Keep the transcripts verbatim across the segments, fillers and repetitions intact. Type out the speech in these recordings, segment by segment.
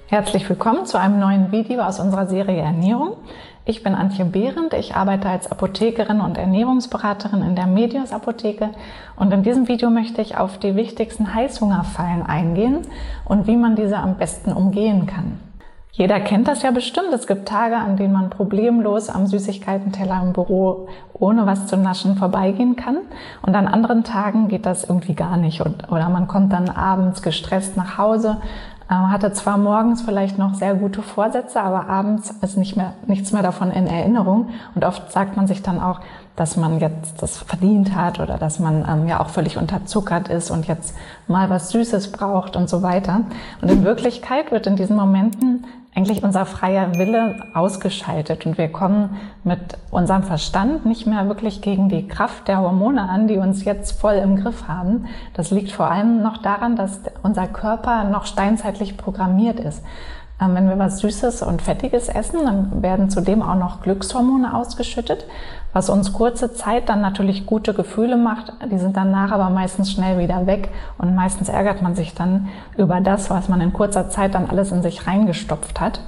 Herzlich willkommen zu einem neuen Video aus unserer Serie Ernährung. Ich bin Antje Behrendt, ich arbeite als Apothekerin und Ernährungsberaterin in der Medios Apotheke und in diesem Video möchte ich auf die wichtigsten Heißhungerfallen eingehen und wie man diese am besten umgehen kann. Jeder kennt das ja bestimmt, es gibt Tage, an denen man problemlos am Süßigkeitenteller im Büro ohne was zu naschen vorbeigehen kann und an anderen Tagen geht das irgendwie gar nicht oder man kommt dann abends gestresst nach Hause, hatte zwar morgens vielleicht noch sehr gute Vorsätze, aber abends ist nicht mehr, nichts mehr davon in Erinnerung. Und oft sagt man sich dann auch, dass man jetzt das verdient hat oder dass man ähm, ja auch völlig unterzuckert ist und jetzt mal was Süßes braucht und so weiter. Und in Wirklichkeit wird in diesen Momenten eigentlich unser freier Wille ausgeschaltet und wir kommen mit unserem Verstand nicht mehr wirklich gegen die Kraft der Hormone an, die uns jetzt voll im Griff haben. Das liegt vor allem noch daran, dass unser Körper noch steinzeitlich programmiert ist. Ähm, wenn wir was Süßes und Fettiges essen, dann werden zudem auch noch Glückshormone ausgeschüttet, was uns kurze Zeit dann natürlich gute Gefühle macht. Die sind danach aber meistens schnell wieder weg und meistens ärgert man sich dann über das, was man in kurzer Zeit dann alles in sich reingestopft hat.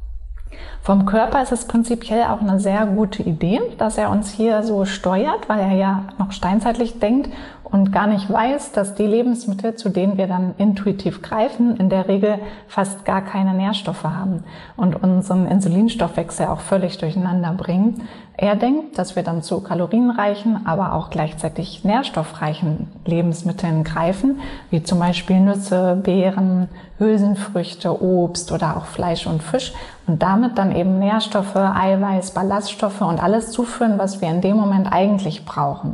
Vom Körper ist es prinzipiell auch eine sehr gute Idee, dass er uns hier so steuert, weil er ja noch steinzeitlich denkt und gar nicht weiß, dass die Lebensmittel, zu denen wir dann intuitiv greifen, in der Regel fast gar keine Nährstoffe haben und unseren Insulinstoffwechsel auch völlig durcheinander bringen. Er denkt, dass wir dann zu kalorienreichen, aber auch gleichzeitig nährstoffreichen Lebensmitteln greifen, wie zum Beispiel Nüsse, Beeren, Hülsenfrüchte, Obst oder auch Fleisch und Fisch und damit dann eben Nährstoffe, Eiweiß, Ballaststoffe und alles zuführen, was wir in dem Moment eigentlich brauchen.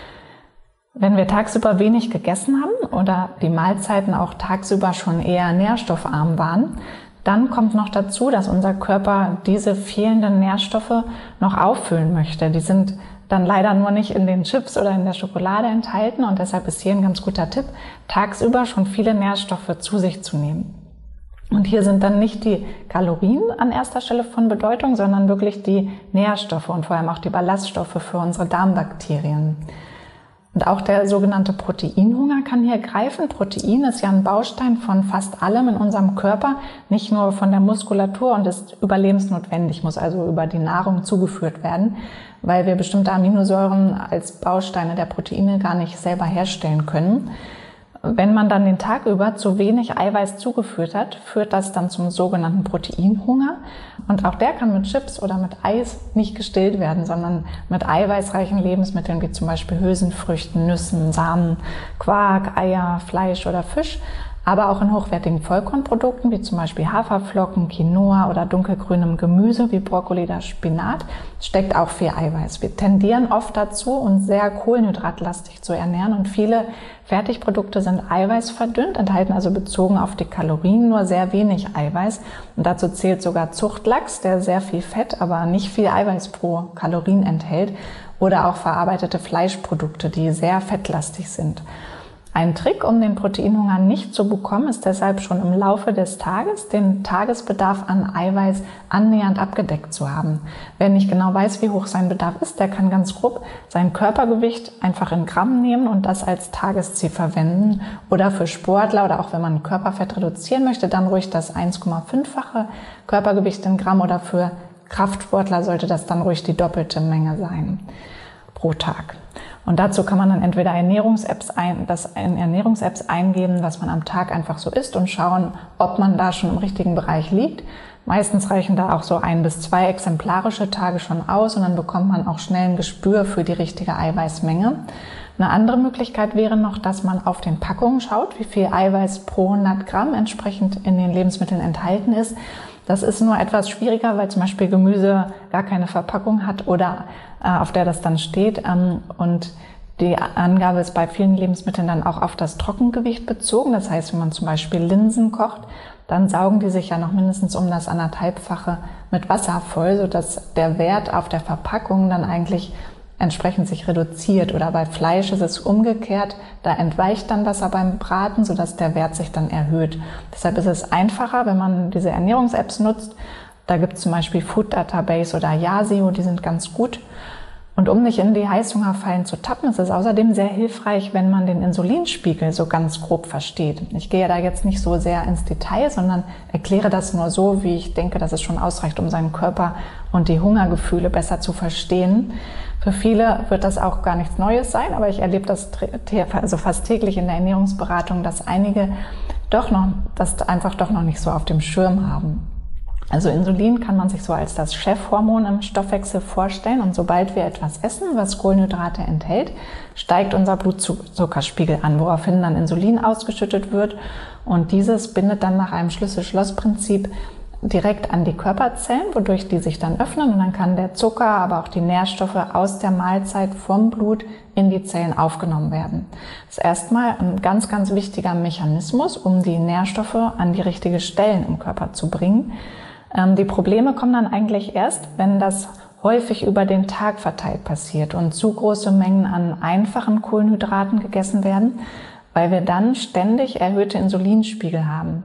Wenn wir tagsüber wenig gegessen haben oder die Mahlzeiten auch tagsüber schon eher nährstoffarm waren, dann kommt noch dazu, dass unser Körper diese fehlenden Nährstoffe noch auffüllen möchte. Die sind dann leider nur nicht in den Chips oder in der Schokolade enthalten und deshalb ist hier ein ganz guter Tipp, tagsüber schon viele Nährstoffe zu sich zu nehmen. Und hier sind dann nicht die Kalorien an erster Stelle von Bedeutung, sondern wirklich die Nährstoffe und vor allem auch die Ballaststoffe für unsere Darmbakterien. Und auch der sogenannte Proteinhunger kann hier greifen. Protein ist ja ein Baustein von fast allem in unserem Körper, nicht nur von der Muskulatur und ist überlebensnotwendig, muss also über die Nahrung zugeführt werden, weil wir bestimmte Aminosäuren als Bausteine der Proteine gar nicht selber herstellen können. Wenn man dann den Tag über zu wenig Eiweiß zugeführt hat, führt das dann zum sogenannten Proteinhunger. Und auch der kann mit Chips oder mit Eis nicht gestillt werden, sondern mit eiweißreichen Lebensmitteln wie zum Beispiel Hülsenfrüchten, Nüssen, Samen, Quark, Eier, Fleisch oder Fisch. Aber auch in hochwertigen Vollkornprodukten wie zum Beispiel Haferflocken, Quinoa oder dunkelgrünem Gemüse wie Brokkoli oder Spinat steckt auch viel Eiweiß. Wir tendieren oft dazu, uns sehr kohlenhydratlastig zu ernähren und viele Fertigprodukte sind eiweißverdünnt, enthalten also bezogen auf die Kalorien nur sehr wenig Eiweiß. Und dazu zählt sogar Zuchtlachs, der sehr viel Fett, aber nicht viel Eiweiß pro Kalorien enthält oder auch verarbeitete Fleischprodukte, die sehr fettlastig sind. Ein Trick, um den Proteinhunger nicht zu bekommen, ist deshalb schon im Laufe des Tages den Tagesbedarf an Eiweiß annähernd abgedeckt zu haben. Wer nicht genau weiß, wie hoch sein Bedarf ist, der kann ganz grob sein Körpergewicht einfach in Gramm nehmen und das als Tagesziel verwenden. Oder für Sportler oder auch wenn man Körperfett reduzieren möchte, dann ruhig das eins Komma fünffache Körpergewicht in Gramm oder für Kraftsportler sollte das dann ruhig die doppelte Menge sein pro Tag. Und dazu kann man dann entweder Ernährungs-Apps ein, das in Ernährungs-Apps eingeben, was man am Tag einfach so isst und schauen, ob man da schon im richtigen Bereich liegt. Meistens reichen da auch so ein bis zwei exemplarische Tage schon aus und dann bekommt man auch schnell ein Gespür für die richtige Eiweißmenge. Eine andere Möglichkeit wäre noch, dass man auf den Packungen schaut, wie viel Eiweiß pro hundert Gramm entsprechend in den Lebensmitteln enthalten ist. Das ist nur etwas schwieriger, weil zum Beispiel Gemüse gar keine Verpackung hat oder äh, auf der das dann steht. Ähm, und die Angabe ist bei vielen Lebensmitteln dann auch auf das Trockengewicht bezogen. Das heißt, wenn man zum Beispiel Linsen kocht, dann saugen die sich ja noch mindestens um das anderthalbfache mit Wasser voll, sodass der Wert auf der Verpackung dann eigentlich entsprechend sich reduziert. Oder bei Fleisch ist es umgekehrt, da entweicht dann Wasser beim Braten, sodass der Wert sich dann erhöht. Deshalb ist es einfacher, wenn man diese Ernährungs-Apps nutzt. Da gibt es zum Beispiel Food Database oder Yasio, die sind ganz gut. Und um nicht in die Heißhungerfallen zu tappen, ist es außerdem sehr hilfreich, wenn man den Insulinspiegel so ganz grob versteht. Ich gehe da jetzt nicht so sehr ins Detail, sondern erkläre das nur so, wie ich denke, dass es schon ausreicht, um seinen Körper und die Hungergefühle besser zu verstehen. Für viele wird das auch gar nichts Neues sein, aber ich erlebe das also fast täglich in der Ernährungsberatung, dass einige doch noch, das einfach doch noch nicht so auf dem Schirm haben. Also Insulin kann man sich so als das Chefhormon im Stoffwechsel vorstellen, und sobald wir etwas essen, was Kohlenhydrate enthält, steigt unser Blutzuckerspiegel an, woraufhin dann Insulin ausgeschüttet wird, und dieses bindet dann nach einem Schlüssel-Schloss-Prinzip direkt an die Körperzellen, wodurch die sich dann öffnen, und dann kann der Zucker, aber auch die Nährstoffe aus der Mahlzeit vom Blut in die Zellen aufgenommen werden. Das ist erstmal ein ganz, ganz wichtiger Mechanismus, um die Nährstoffe an die richtigen Stellen im Körper zu bringen. Die Probleme kommen dann eigentlich erst, wenn das häufig über den Tag verteilt passiert und zu große Mengen an einfachen Kohlenhydraten gegessen werden, weil wir dann ständig erhöhte Insulinspiegel haben.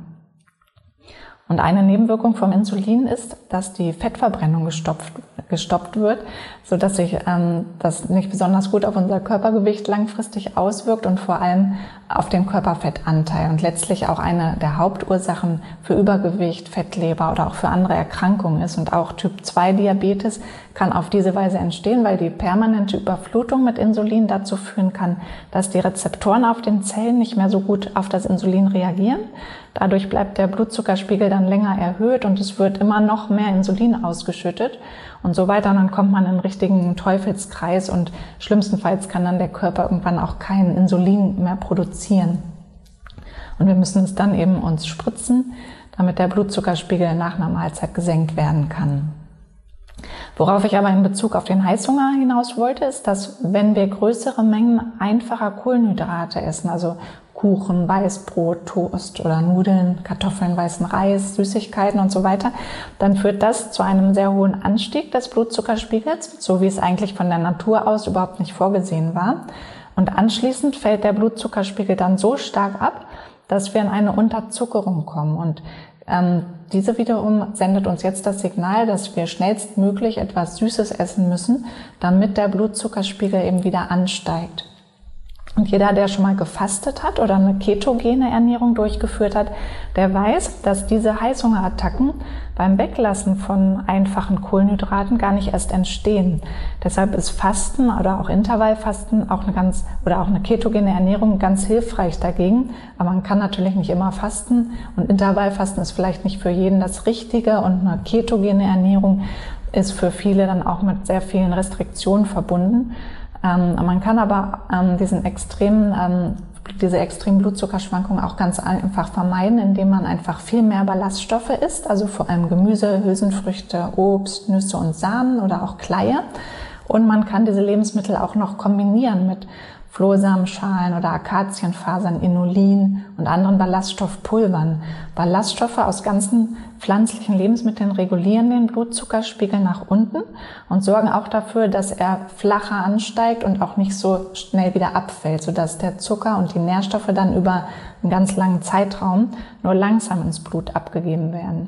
Und eine Nebenwirkung vom Insulin ist, dass die Fettverbrennung gestopft, gestoppt wird, sodass sich ähm, das nicht besonders gut auf unser Körpergewicht langfristig auswirkt und vor allem auf den Körperfettanteil und letztlich auch eine der Hauptursachen für Übergewicht, Fettleber oder auch für andere Erkrankungen ist. Und auch Typ zwei Diabetes kann auf diese Weise entstehen, weil die permanente Überflutung mit Insulin dazu führen kann, dass die Rezeptoren auf den Zellen nicht mehr so gut auf das Insulin reagieren. Dadurch bleibt der Blutzuckerspiegel dann länger erhöht und es wird immer noch mehr Insulin ausgeschüttet und so weiter. Und dann kommt man in einen richtigen Teufelskreis und schlimmstenfalls kann dann der Körper irgendwann auch kein Insulin mehr produzieren. Und wir müssen es dann eben uns spritzen, damit der Blutzuckerspiegel nach einer Mahlzeit gesenkt werden kann. Worauf ich aber in Bezug auf den Heißhunger hinaus wollte, ist, dass wenn wir größere Mengen einfacher Kohlenhydrate essen, also Kuchen, Weißbrot, Toast oder Nudeln, Kartoffeln, weißen Reis, Süßigkeiten und so weiter, dann führt das zu einem sehr hohen Anstieg des Blutzuckerspiegels, so wie es eigentlich von der Natur aus überhaupt nicht vorgesehen war. Und anschließend fällt der Blutzuckerspiegel dann so stark ab, dass wir in eine Unterzuckerung kommen. Und ähm, diese wiederum sendet uns jetzt das Signal, dass wir schnellstmöglich etwas Süßes essen müssen, damit der Blutzuckerspiegel eben wieder ansteigt. Und jeder, der schon mal gefastet hat oder eine ketogene Ernährung durchgeführt hat, der weiß, dass diese Heißhungerattacken beim Weglassen von einfachen Kohlenhydraten gar nicht erst entstehen. Deshalb ist Fasten oder auch Intervallfasten auch eine ganz oder auch eine ketogene Ernährung ganz hilfreich dagegen. Aber man kann natürlich nicht immer fasten und Intervallfasten ist vielleicht nicht für jeden das Richtige und eine ketogene Ernährung ist für viele dann auch mit sehr vielen Restriktionen verbunden. Ähm, man kann aber ähm, diesen extremen, ähm, diese extremen Blutzuckerschwankungen auch ganz einfach vermeiden, indem man einfach viel mehr Ballaststoffe isst, also vor allem Gemüse, Hülsenfrüchte, Obst, Nüsse und Samen oder auch Kleie. Und man kann diese Lebensmittel auch noch kombinieren mit Flohsamenschalen oder Akazienfasern, Inulin und anderen Ballaststoffpulvern. Ballaststoffe aus ganzen pflanzlichen Lebensmitteln regulieren den Blutzuckerspiegel nach unten und sorgen auch dafür, dass er flacher ansteigt und auch nicht so schnell wieder abfällt, sodass der Zucker und die Nährstoffe dann über einen ganz langen Zeitraum nur langsam ins Blut abgegeben werden.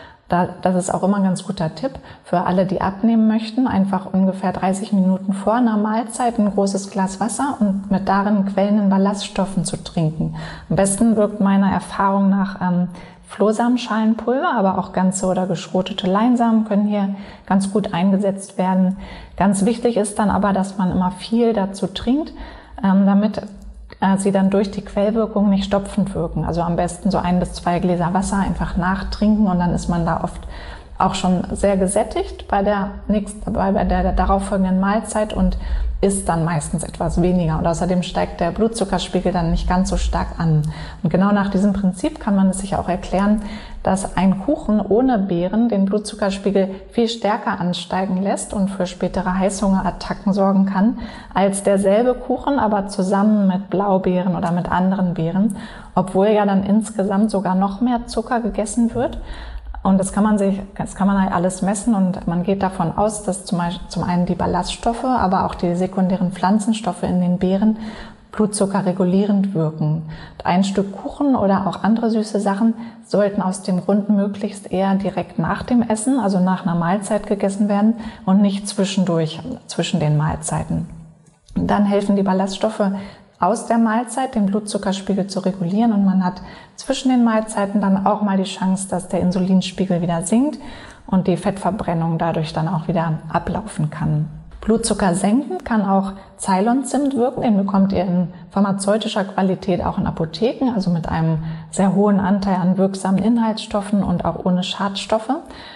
Das ist auch immer ein ganz guter Tipp für alle, die abnehmen möchten. Einfach ungefähr dreißig Minuten vor einer Mahlzeit ein großes Glas Wasser und mit darin quellenden Ballaststoffen zu trinken. Am besten wirkt meiner Erfahrung nach ähm, Flohsamenschalenpulver, aber auch ganze oder geschrotete Leinsamen können hier ganz gut eingesetzt werden. Ganz wichtig ist dann aber, dass man immer viel dazu trinkt, ähm, damit sie dann durch die Quellwirkung nicht stopfend wirken. Also am besten so ein bis zwei Gläser Wasser einfach nachtrinken und dann ist man da oft auch schon sehr gesättigt bei der, nächsten, bei der, der darauffolgenden Mahlzeit und isst dann meistens etwas weniger. Und außerdem steigt der Blutzuckerspiegel dann nicht ganz so stark an. Und genau nach diesem Prinzip kann man es sich auch erklären, dass ein Kuchen ohne Beeren den Blutzuckerspiegel viel stärker ansteigen lässt und für spätere Heißhungerattacken sorgen kann, als derselbe Kuchen, aber zusammen mit Blaubeeren oder mit anderen Beeren, obwohl ja dann insgesamt sogar noch mehr Zucker gegessen wird. Und das kann man sich, das kann man halt alles messen und man geht davon aus, dass zum Beispiel zum einen die Ballaststoffe, aber auch die sekundären Pflanzenstoffe in den Beeren Blutzucker regulierend wirken. Ein Stück Kuchen oder auch andere süße Sachen sollten aus dem Grund möglichst eher direkt nach dem Essen, also nach einer Mahlzeit gegessen werden und nicht zwischendurch, zwischen den Mahlzeiten. Dann helfen die Ballaststoffe aus der Mahlzeit, den Blutzuckerspiegel zu regulieren, und man hat zwischen den Mahlzeiten dann auch mal die Chance, dass der Insulinspiegel wieder sinkt und die Fettverbrennung dadurch dann auch wieder ablaufen kann. Blutzucker senken kann auch Ceylon-Zimt wirken, den bekommt ihr in pharmazeutischer Qualität auch in Apotheken, also mit einem sehr hohen Anteil an wirksamen Inhaltsstoffen und auch ohne Schadstoffe.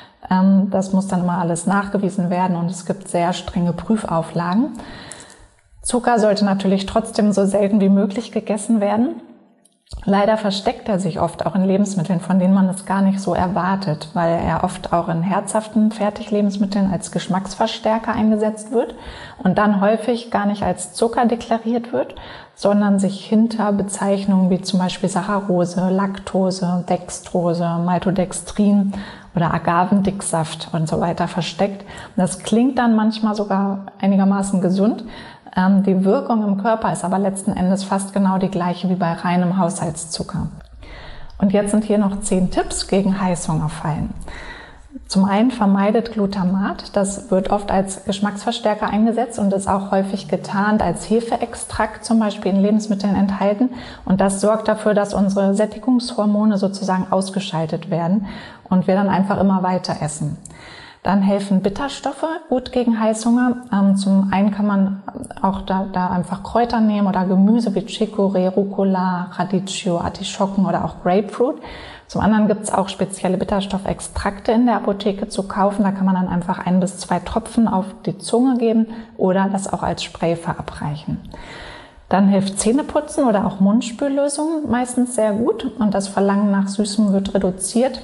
Das muss dann mal alles nachgewiesen werden und es gibt sehr strenge Prüfauflagen. Zucker sollte natürlich trotzdem so selten wie möglich gegessen werden. Leider versteckt er sich oft auch in Lebensmitteln, von denen man es gar nicht so erwartet, weil er oft auch in herzhaften Fertiglebensmitteln als Geschmacksverstärker eingesetzt wird und dann häufig gar nicht als Zucker deklariert wird, sondern sich hinter Bezeichnungen wie zum Beispiel Saccharose, Laktose, Dextrose, Maltodextrin oder Agavendicksaft und so weiter versteckt. Und das klingt dann manchmal sogar einigermaßen gesund. Die Wirkung im Körper ist aber letzten Endes fast genau die gleiche wie bei reinem Haushaltszucker. Und jetzt sind hier noch zehn Tipps gegen Heißhungerfallen. Zum einen vermeidet Glutamat, das wird oft als Geschmacksverstärker eingesetzt und ist auch häufig getarnt als Hefeextrakt zum Beispiel in Lebensmitteln enthalten. Und das sorgt dafür, dass unsere Sättigungshormone sozusagen ausgeschaltet werden und wir dann einfach immer weiter essen. Dann helfen Bitterstoffe gut gegen Heißhunger. Ähm, zum einen kann man auch da, da einfach Kräuter nehmen oder Gemüse wie Chicorée, Rucola, Radicchio, Artischocken oder auch Grapefruit. Zum anderen gibt es auch spezielle Bitterstoffextrakte in der Apotheke zu kaufen. Da kann man dann einfach ein bis zwei Tropfen auf die Zunge geben oder das auch als Spray verabreichen. Dann hilft Zähneputzen oder auch Mundspüllösungen meistens sehr gut und das Verlangen nach Süßem wird reduziert.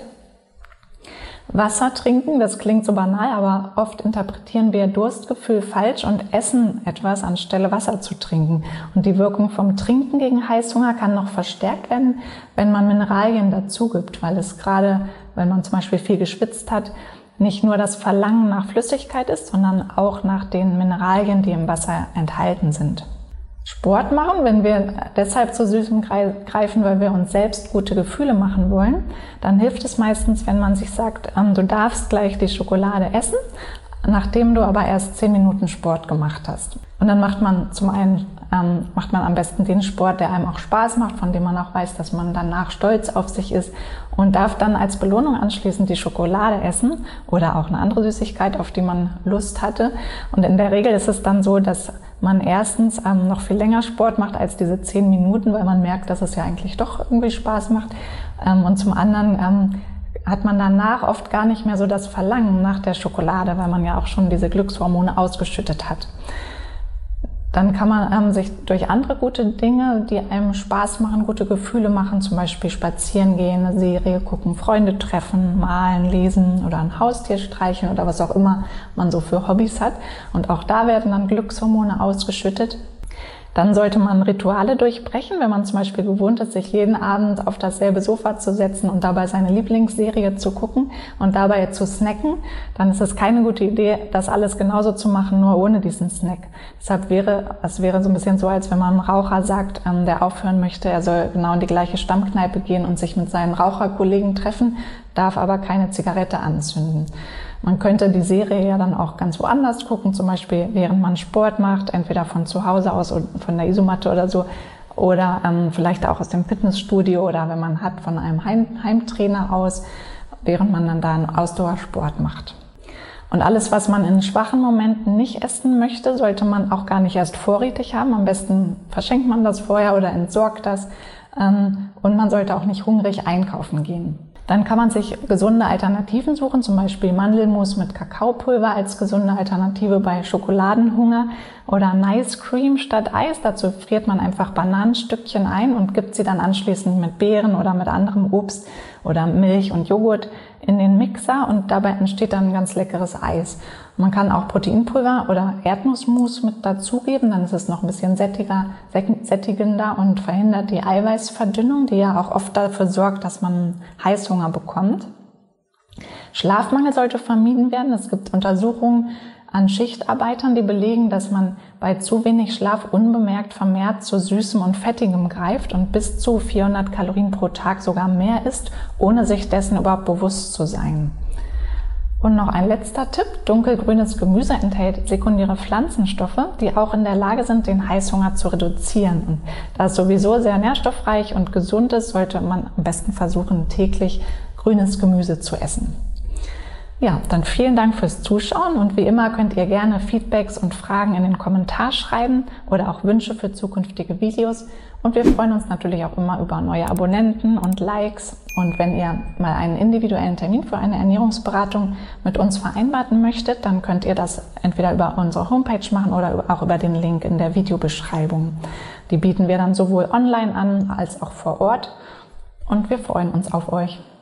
Wasser trinken, das klingt so banal, aber oft interpretieren wir Durstgefühl falsch und essen etwas, anstelle Wasser zu trinken. Und die Wirkung vom Trinken gegen Heißhunger kann noch verstärkt werden, wenn man Mineralien dazu gibt, weil es gerade, wenn man zum Beispiel viel geschwitzt hat, nicht nur das Verlangen nach Flüssigkeit ist, sondern auch nach den Mineralien, die im Wasser enthalten sind. Sport machen, wenn wir deshalb zu Süßem greifen, weil wir uns selbst gute Gefühle machen wollen, dann hilft es meistens, wenn man sich sagt, ähm, du darfst gleich die Schokolade essen, nachdem du aber erst zehn Minuten Sport gemacht hast. Und dann macht man zum einen ähm, macht man am besten den Sport, der einem auch Spaß macht, von dem man auch weiß, dass man danach stolz auf sich ist und darf dann als Belohnung anschließend die Schokolade essen oder auch eine andere Süßigkeit, auf die man Lust hatte. Und in der Regel ist es dann so, dass man erstens ähm, noch viel länger Sport macht als diese zehn Minuten, weil man merkt, dass es ja eigentlich doch irgendwie Spaß macht. Ähm, und zum anderen ähm, hat man danach oft gar nicht mehr so das Verlangen nach der Schokolade, weil man ja auch schon diese Glückshormone ausgeschüttet hat. Dann kann man ähm, sich durch andere gute Dinge, die einem Spaß machen, gute Gefühle machen, zum Beispiel spazieren gehen, eine Serie gucken, Freunde treffen, malen, lesen oder ein Haustier streicheln oder was auch immer man so für Hobbys hat. Und auch da werden dann Glückshormone ausgeschüttet. Dann sollte man Rituale durchbrechen, wenn man zum Beispiel gewohnt ist, sich jeden Abend auf dasselbe Sofa zu setzen und dabei seine Lieblingsserie zu gucken und dabei zu snacken, dann ist es keine gute Idee, das alles genauso zu machen, nur ohne diesen Snack. Deshalb wäre, es wäre so ein bisschen so, als wenn man einem Raucher sagt, ähm, der aufhören möchte, er soll genau in die gleiche Stammkneipe gehen und sich mit seinen Raucherkollegen treffen, darf aber keine Zigarette anzünden. Man könnte die Serie ja dann auch ganz woanders gucken, zum Beispiel während man Sport macht, entweder von zu Hause aus oder von der Isomatte oder so, oder ähm, vielleicht auch aus dem Fitnessstudio oder wenn man hat, von einem Heim Heimtrainer aus, während man dann da einen Ausdauersport macht. Und alles, was man in schwachen Momenten nicht essen möchte, sollte man auch gar nicht erst vorrätig haben. Am besten verschenkt man das vorher oder entsorgt das. Ähm, und man sollte auch nicht hungrig einkaufen gehen. Dann kann man sich gesunde Alternativen suchen, zum Beispiel Mandelmus mit Kakaopulver als gesunde Alternative bei Schokoladenhunger oder Nice Cream statt Eis. Dazu friert man einfach Bananenstückchen ein und gibt sie dann anschließend mit Beeren oder mit anderem Obst oder Milch und Joghurt in den Mixer und dabei entsteht dann ein ganz leckeres Eis. Man kann auch Proteinpulver oder Erdnussmus mit dazugeben, dann ist es noch ein bisschen sättiger, sättigender und verhindert die Eiweißverdünnung, die ja auch oft dafür sorgt, dass man Heißhunger bekommt. Schlafmangel sollte vermieden werden. Es gibt Untersuchungen, an Schichtarbeitern, die belegen, dass man bei zu wenig Schlaf unbemerkt vermehrt zu Süßem und Fettigem greift und bis zu vierhundert Kalorien pro Tag sogar mehr isst, ohne sich dessen überhaupt bewusst zu sein. Und noch ein letzter Tipp: Dunkelgrünes Gemüse enthält sekundäre Pflanzenstoffe, die auch in der Lage sind, den Heißhunger zu reduzieren. Und da es sowieso sehr nährstoffreich und gesund ist, sollte man am besten versuchen, täglich grünes Gemüse zu essen. Ja, dann vielen Dank fürs Zuschauen und wie immer könnt ihr gerne Feedbacks und Fragen in den Kommentar schreiben oder auch Wünsche für zukünftige Videos. Und wir freuen uns natürlich auch immer über neue Abonnenten und Likes. Und wenn ihr mal einen individuellen Termin für eine Ernährungsberatung mit uns vereinbaren möchtet, dann könnt ihr das entweder über unsere Homepage machen oder auch über den Link in der Videobeschreibung. Die bieten wir dann sowohl online an als auch vor Ort. Und wir freuen uns auf euch.